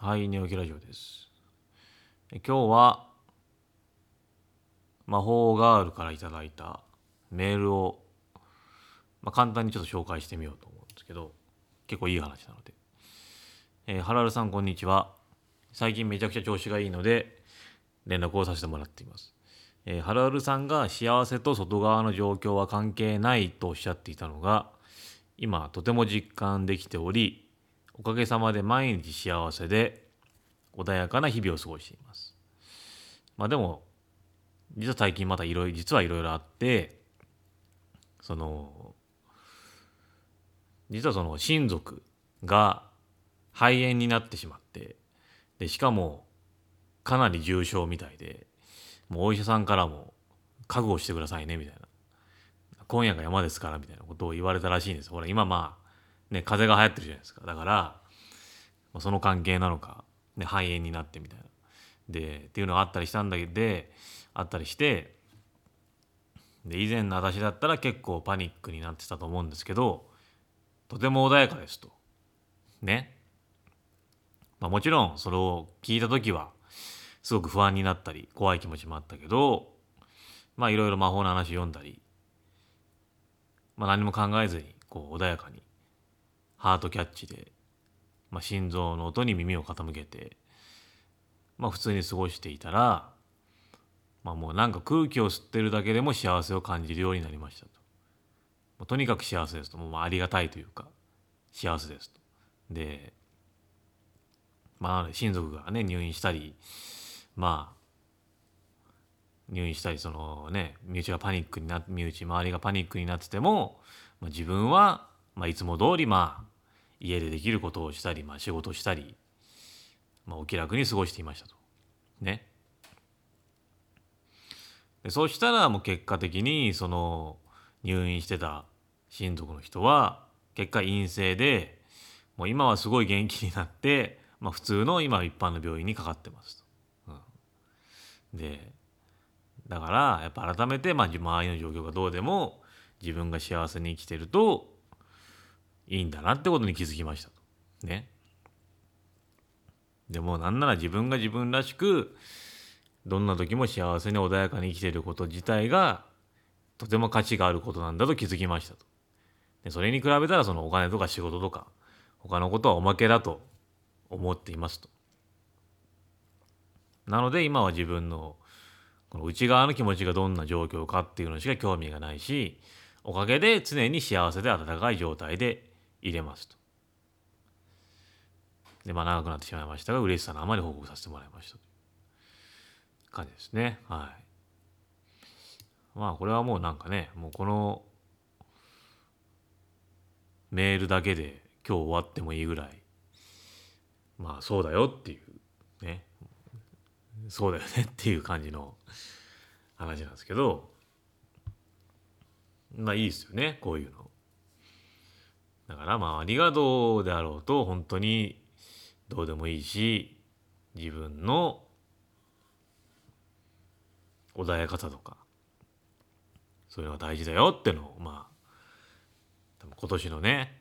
はい、寝起きラジオです。今日は魔法ガールからいただいたメールを、簡単にちょっと紹介してみようと思うんですけど、結構いい話なので。ハラルさんこんにちは。最近めちゃくちゃ調子がいいので連絡をさせてもらっています。ハラルさんが幸せと外側の状況は関係ないとおっしゃっていたのが、今とても実感できており、おかげさまで毎日幸せで穏やかな日々を過ごしています。でも実は最近また実はいろいろあって、その実はその親族が肺炎になってしまって、でしかもかなり重症みたいで、もうお医者さんからも覚悟してくださいねみたいな、今夜が山ですからみたいなことを言われたらしいんです。ほら今ね、風邪が流行ってるじゃないですか。だからその関係なのか、ね、肺炎になってみたいなでっていうのがあったりしたんだけど、あったりして、以前の私だったら結構パニックになってたと思うんですけど、とても穏やかですと。ね。もちろんそれを聞いた時はすごく不安になったり怖い気持ちもあったけど、いろいろ魔法の話読んだり、何も考えずにこう穏やかにハートキャッチで、心臓の音に耳を傾けて、普通に過ごしていたら、もうなんか空気を吸ってるだけでも幸せを感じるようになりましたと。とにかく幸せですと。もうありがたいというか幸せですと。で、親族がね入院したり、そのね身内周りがパニックになってても、自分は、いつも通り家でできることをしたり、仕事をしたり、お気楽に過ごしていましたと。ね。でそうしたらもう結果的にその入院してた親族の人は結果陰性で、もう今はすごい元気になって、普通の今一般の病院にかかってますと。でだからやっぱ改めて、周りの状況がどうでも自分が幸せに生きてるといいんだなってことに気づきましたと。ね。でもなんなら自分が自分らしくどんな時も幸せに穏やかに生きていること自体がとても価値があることなんだと気づきましたと。でそれに比べたらそのお金とか仕事とか他のことはおまけだと思っていますと。なので今は自分のこの内側の気持ちがどんな状況かっていうのしか興味がないし、おかげで常に幸せで温かい状態でいれますと。で長くなってしまいましたが嬉しさのあまり報告させてもらいましたという感じですね。はい。これはもうなんかね、もうこのメールだけで今日終わってもいいぐらい、そうだよっていうね、そうだよねっていう感じの話なんですけど、いいですよねこういうの。だからありがとうであろうと本当にどうでもいいし、自分の穏やかさとかそういうのが大事だよってのを多分今年のね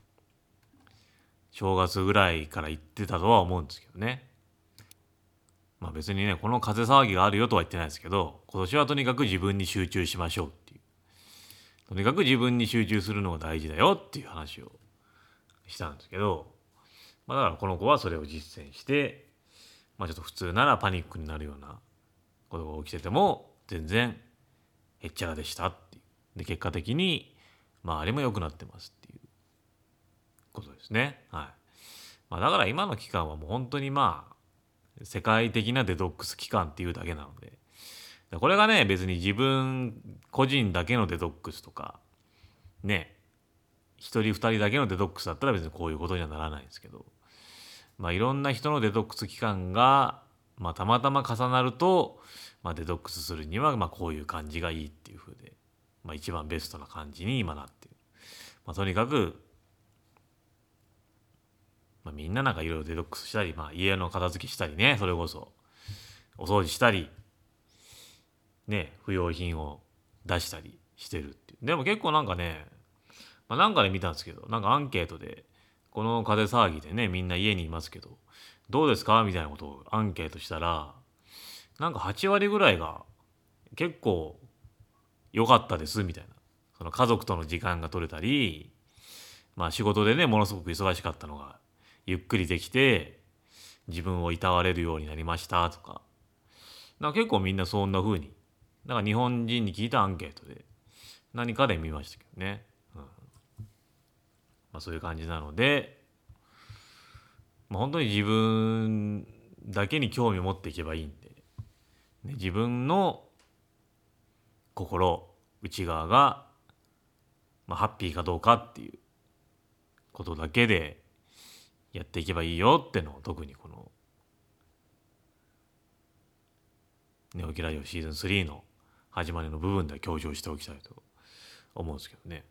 正月ぐらいから言ってたとは思うんですけどね。別にねこの風騒ぎがあるよとは言ってないですけど、今年はとにかく自分に集中しましょうっていう、とにかく自分に集中するのが大事だよっていう話をしたんですけど、だからこの子はそれを実践して、ちょっと普通ならパニックになるようなことが起きてても全然へっちゃらでしたっていう。で結果的に周りも良くなってますっていうことですね。はい。だから今の期間はもう本当に世界的なデトックス期間っていうだけなので、これがね別に自分個人だけのデトックスとかね、一人二人だけのデトックスだったら別にこういうことにはならないんですけど、いろんな人のデトックス期間が、たまたま重なると、デトックスするにはこういう感じがいいっていう風で、一番ベストな感じに今なっている。とにかく、みんななんかいろいろデトックスしたり、家の片付けしたりね、それこそお掃除したりね、不要品を出したりしてるっていう。でも結構なんかね、なんかで見たんですけど、なんかアンケートでこの風騒ぎでねみんな家にいますけど、 どうですかみたいなことをアンケートしたら、なんか8割ぐらいが結構良かったですみたいな。その家族との時間が取れたり、まあ仕事でね、ものすごく忙しかったのがゆっくりできて、自分をいたわれるようになりましたとか。なんか結構みんなそんな風に、なんか日本人に聞いたアンケートで何かで見ましたけどね。まあそういう感じなので、まあ、本当に自分だけに興味を持っていけばいいんで、ね、自分の心、内側が、まあ、ハッピーかどうかっていうことだけでやっていけばいいよってのを特にこのネオキラジオシーズン3の始まりの部分では強調しておきたいと思うんですけどね。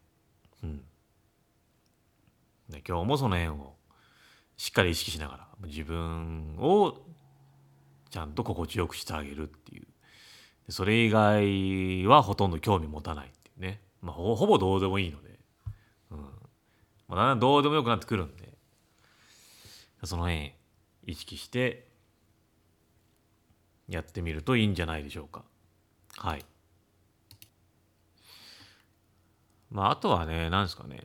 で今日もその辺をしっかり意識しながら自分をちゃんと心地よくしてあげるっていう。それ以外はほとんど興味持たないっていうね。まあほぼどうでもいいので。まあ、だんだんどうでもよくなってくるんで、その辺意識してやってみるといいんじゃないでしょうか。はい。まああとはね、何ですかね。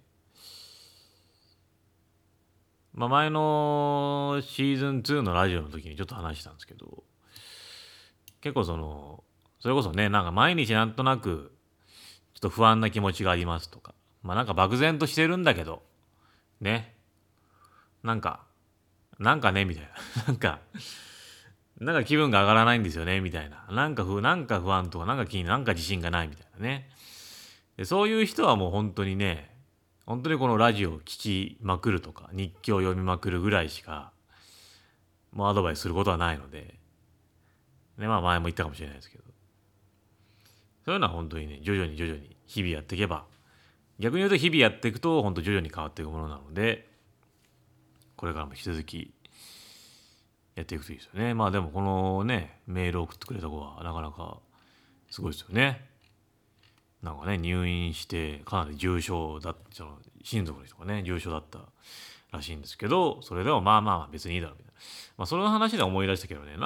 まあ前のシーズン2のラジオの時にちょっと話したんですけど、結構それこそね、なんか毎日なんとなくちょっと不安な気持ちがありますとか、まあなんか漠然としてるんだけど、ね、なんか、なんかね、みたいな。なんか気分が上がらないんですよね、みたいな。なんか不安とか、なんか気に、なんか自信がないみたいなね。でそういう人はもう本当にね、本当にこのラジオを聞きまくるとか、日記を読みまくるぐらいしか、もうアドバイスすることはないので、ね、まあ前も言ったかもしれないですけど、そういうのは本当にね、徐々に日々やっていけば、逆に言うと日々やっていくと、本当徐々に変わっていくものなので、これからも引き続きやっていくといいですよね。まあでもこのね、メールを送ってくれた子はなかなかすごいですよね。なんかね、入院してかなり重症だった、親族の人がね、重症だったらしいんですけど、それでもまあまあ別にいいだろうみたいな。まあその話で思い出したけどね、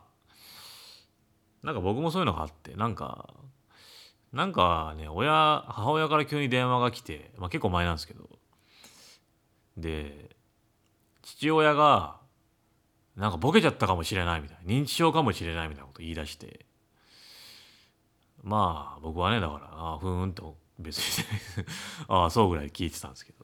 なんか僕もそういうのがあって、なんかね、母親から急に電話が来て、まあ結構前なんですけど、で、父親が、なんかボケちゃったかもしれないみたいな、認知症かもしれないみたいなこと言い出して、まあ僕はね、だから、ああ、ふーんと別にああ、そうぐらい聞いてたんですけど。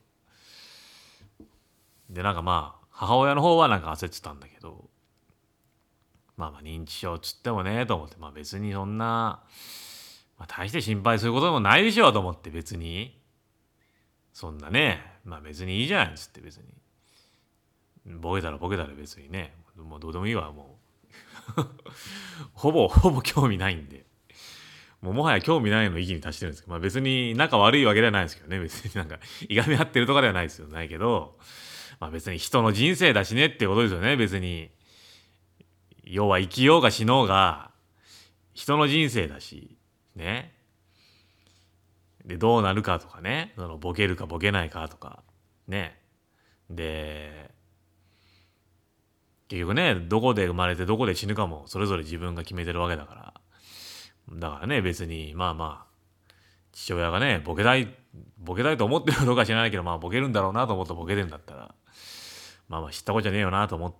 で、なんかまあ、母親の方はなんか焦ってたんだけど、まあまあ認知症っつってもね、と思って、まあ別にそんな、まあ大して心配することでもないでしょうと思って別に、そんなね、まあ別にいいじゃないっつって別に。ボケたら別にね、もうどうでもいいわ、もう。ほぼ興味ないんで。もはや興味ないの域に達してるんですけど、まあ別に仲悪いわけではないですけどね、別になんか、いがみ合ってるとかではないですよ、ないけど、まあ別に人の人生だしねってことですよね、別に。要は生きようが死のうが、人の人生だし、ね。で、どうなるかとかね、ボケるかボケないかとか、ね。で、結局ね、どこで生まれてどこで死ぬかもそれぞれ自分が決めてるわけだから。だからね、別に、まあまあ、父親がね、ボケたいと思ってるかどうか知らないけど、まあボケるんだろうなと思ってボケてんだったら、まあまあ知ったことじゃねえよなと思って、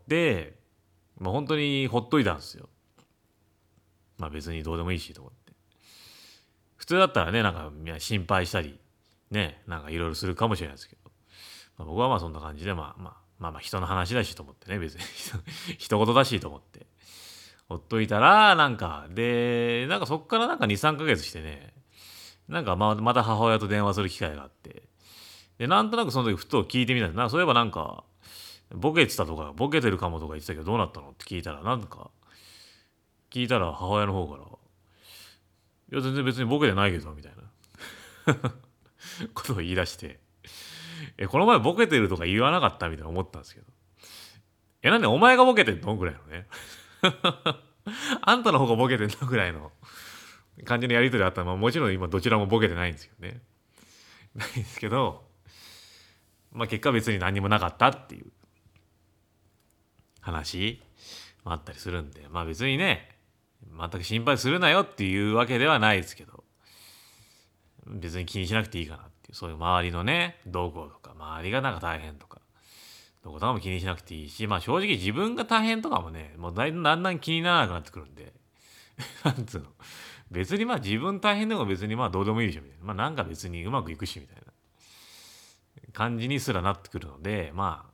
まあ本当にほっといたんですよ。まあ別にどうでもいいしと思って。普通だったらね、なんか心配したり、ね、なんかいろいろするかもしれないですけど、まあ、僕はまあそんな感じで、まあ人の話だしと思ってね、別に一言だしと思って。ほっといたら、なんかそっからなんか2、3ヶ月してね、なんかまた母親と電話する機会があって、で、なんとなくその時ふと聞いてみたんです。そういえばなんか、ボケてたとか、ボケてるかもとか言ってたけどどうなったのって聞いたら、聞いたら母親の方から、いや全然別にボケてないけど、みたいなことを言い出して、この前ボケてるとか言わなかったみたいな思ったんですけど、なんでお前がボケてんのぐらいのね。あんたの方がボケてんのぐらいの感じのやりとりあったら、まあもちろん今どちらもボケてないんですよね。ないんですけど、まあ結果別に何にもなかったっていう話もあったりするんで、まあ別にね全く心配するなよっていうわけではないですけど、別に気にしなくていいかなっていう、そういう周りのね動向とか、周りがなんか大変とかどことかも気にしなくていいし、まあ正直自分が大変とかもねもうだんだん気にならなくなってくるんでなんつうの、別にまあ自分大変でも別にまあどうでもいいでしょみたいな、まあなんか別にうまくいくしみたいな感じにすらなってくるので、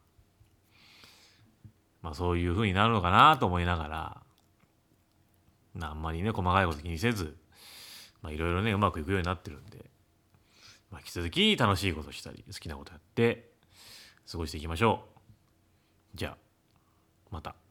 まあそういう風になるのかなと思いながら、あんまりね細かいこと気にせず、まあいろいろねうまくいくようになってるんで、まあ、引き続き楽しいことしたり好きなことやって過ごしていきましょう。じゃあまた。